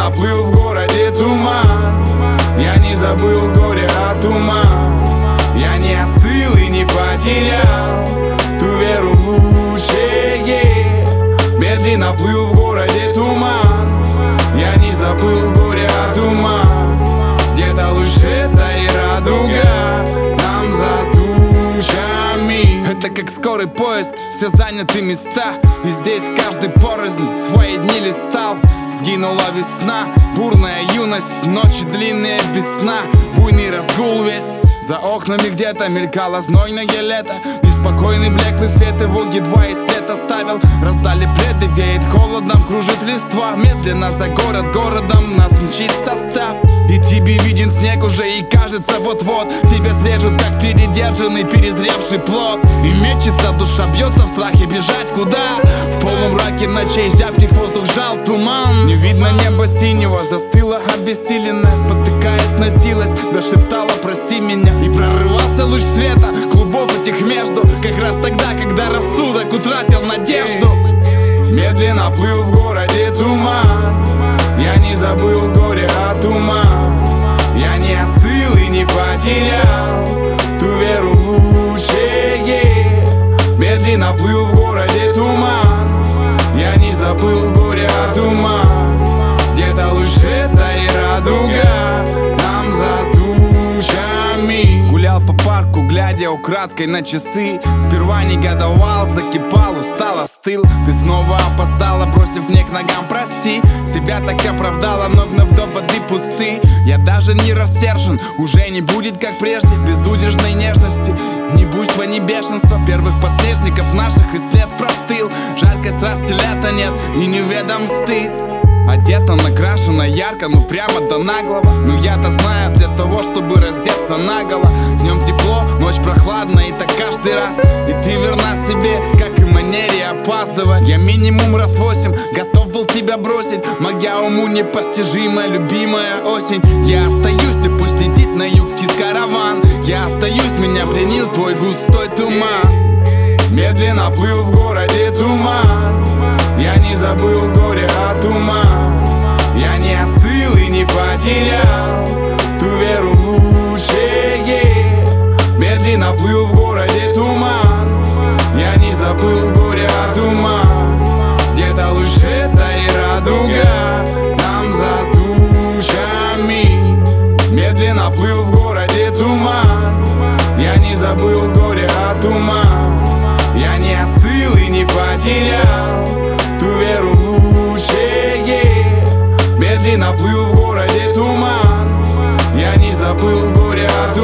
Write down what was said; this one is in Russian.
Медленно плыл в городе туман. Я не забыл горе от ума. Я не остыл и не потерял ту веру в лучшее. Медленно плыл в городе туман. Я не забыл горе от ума. Где-то луч света и радуга там за тучами. Это как скорый поезд, все заняты места. И здесь каждый порознь свои дни листал. Сгинула весна, бурная юность, ночи длинные без сна, буйный разгул весь. За окнами где-то мелькало знойное лето. Неспокойный блеклый свет его едва и след оставил. Раздали пледы, веет холодом, кружит листва. Медленно за городом нас мчит состав. И тебе виден снег уже и кажется вот-вот тебя срежут, как передержанный, перезревший плод. И мечется душа, бьется в страхе бежать куда? В полумраке ночей зябких воздух жал туман. Не видно неба синего, застыла обессиленная, спотыкаясь, носилась, дошептала прости меня. И прорывался луч света, клубов этих между, как раз тогда, когда рассудок утратил надежду. Медленно плыл в городе туман. Я не забыл горе от ума. Я не остыл и не потерял ту веру в лучшее. Медленно плыл в городе туман. Я не забыл горе от ума. Где-то луч света и радуга там за тучами. Гулял по парку, глядя украдкой на часы. Сперва негодовал, закипал, устал, остыл. Ты снова опоздала, бросив мне к ногам прости. Себя так оправдала, но вновь до воды пусты. Я даже не рассержен, уже не будет как прежде безудержной нежности, ни буйства, ни бешенства первых подснежников наших, и след простыл. Жаркой страсти лета нет и неведом стыд. Одета, накрашена ярко, ну прямо до наглого. Но я-то знаю, для того, чтобы раздеться наголо. Днем тепло, ночь прохладно, и так каждый раз. И ты верна себе, как и манере опаздывать. Я минимум раз 8 готов был тебя бросить. Моя уму непостижимая, любимая осень. Я остаюсь, и пусть летит на юг птиц караван. Я остаюсь, меня пленил твой густой туман. Медленно плыл в городе туман. Я не забыл горе от ума. Я не остыл и не потерял ту веру в лучшее. Медленно плыл в городе туман. Я не забыл горе от ума. Где-то луч света и радуга там за тучами. Медленно плыл в городе туман. Я не забыл горе от ума. Я не остыл и не потерял ту веру в лучшее. Медленно плыл в городе туман. Я не забыл горе от